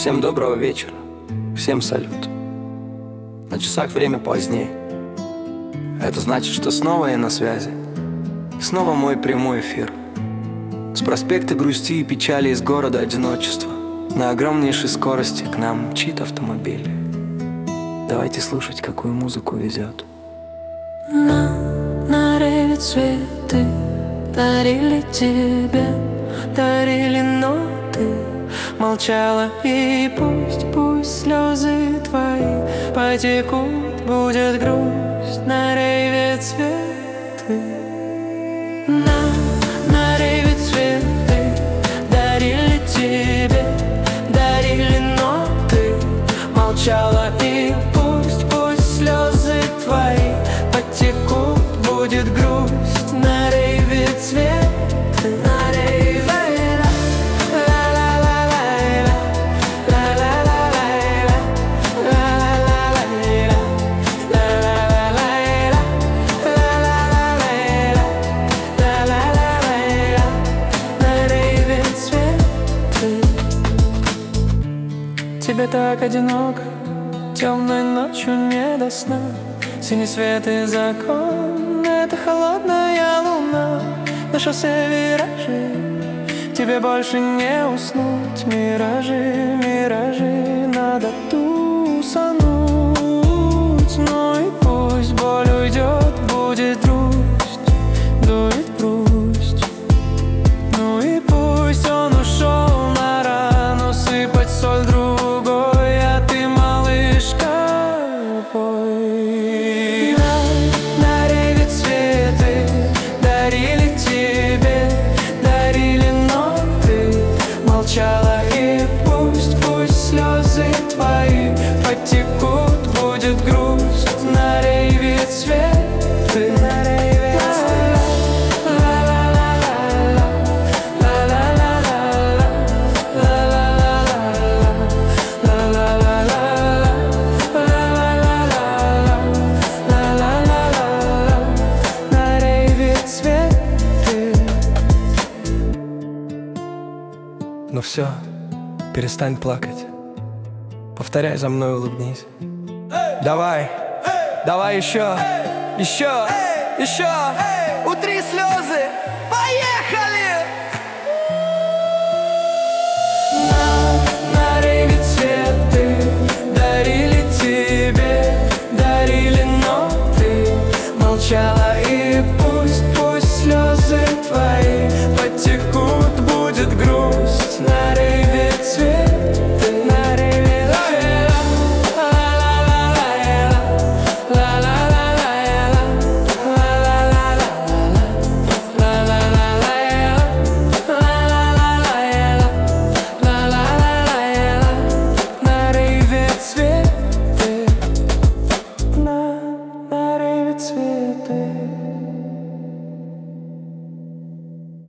Всем доброго вечера, всем салют. На часах время позднее. Это значит, что снова я на связи. Снова мой прямой эфир. С проспекта грусти и печали из города одиночества. На огромнейшей скорости к нам мчит автомобиль. Давайте слушать, какую музыку везет. На рейве цветы дарили тебе, дарили ноты. Молчала, и пусть слезы твои потекут, будет грусть. На рейве цветы. На рейве цветы дарили тебе, дарили ноты. Молчала, и пусть слезы твои потекут, будет грусть. На рейве цветы. На рейве. Тебе так одиноко, темной ночью не до сна. Синий свет и закон, это холодная луна. На шоссе виражи, тебе больше не уснуть. Миражи, миражи, надо тусануть. Ну и пусть боль уйдет, будет грусть, дует грусть. Ну и пусть он ушел на рану сыпать соль другой. На рейве цветы дарили тебе, дарили ноты. Молчала, и пусть слезы твои потекут, будет грусть. На рейве цветы. На рейве Ну все, перестань плакать. Повторяй за мной, улыбнись. Давай, давай еще, еще, еще.